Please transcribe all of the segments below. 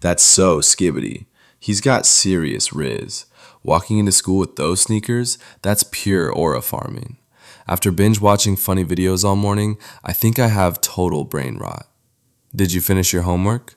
That's so skibbity. He's got serious riz. Walking into school with those sneakers, that's pure aura farming. After binge watching funny videos all morning, I think I have total brain rot. Did you finish your homework?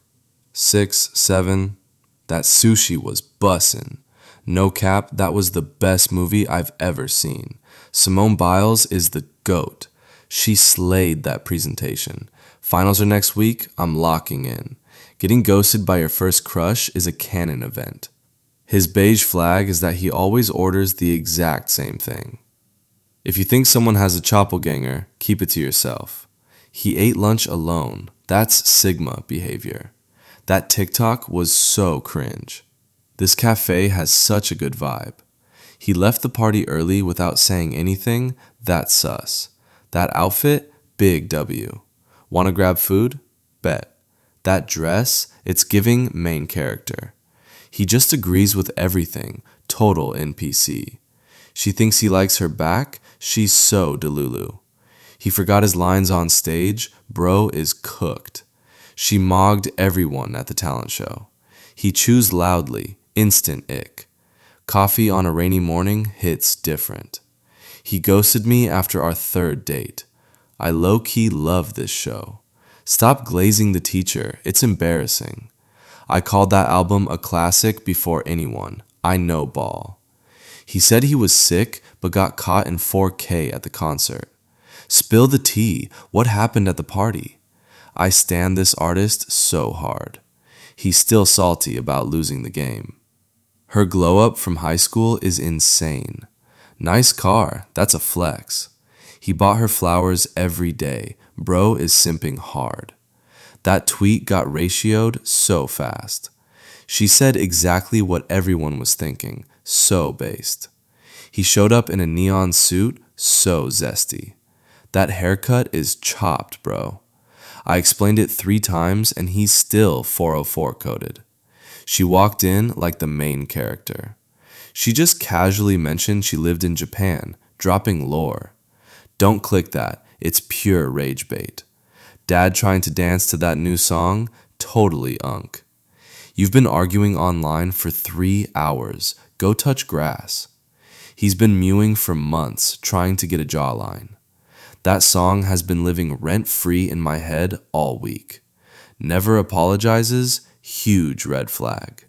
6, 7. That sushi was bussin'. No cap, that was the best movie I've ever seen. Simone Biles is the GOAT. She slayed that presentation. Finals are next week, I'm locking in. Getting ghosted by your first crush is a canon event. His beige flag is that he always orders the exact same thing. If you think someone has a choppelganger, keep it to yourself. He ate lunch alone. That's Sigma behavior. That TikTok was so cringe. This cafe has such a good vibe. He left the party early without saying anything. That's sus. That outfit, big W. Wanna grab food? Bet. That dress, it's giving main character. He just agrees with everything, total NPC. She thinks he likes her back, she's so delulu. He forgot his lines on stage, bro is cooked. She mogged everyone at the talent show. He chews loudly, instant ick. Coffee on a rainy morning hits different. He ghosted me after our third date. I low-key love this show. Stop glazing the teacher, it's embarrassing. I called that album a classic before anyone. I know ball. He said he was sick, but got caught in 4K at the concert. Spill the tea, what happened at the party? I stand this artist so hard. He's still salty about losing the game. Her glow-up from high school is insane. Nice car, that's a flex. He bought her flowers every day. Bro is simping hard. That tweet got ratioed so fast. She said exactly what everyone was thinking, so based. He showed up in a neon suit, so zesty. That haircut is chopped, bro. I explained it 3 times and he's still 404 coded. She walked in like the main character. She just casually mentioned she lived in Japan, dropping lore. Don't click that, it's pure rage bait. Dad trying to dance to that new song? Totally unk. You've been arguing online for 3 hours. Go touch grass. He's been mewing for months, trying to get a jawline. That song has been living rent-free in my head all week. Never apologizes, huge red flag.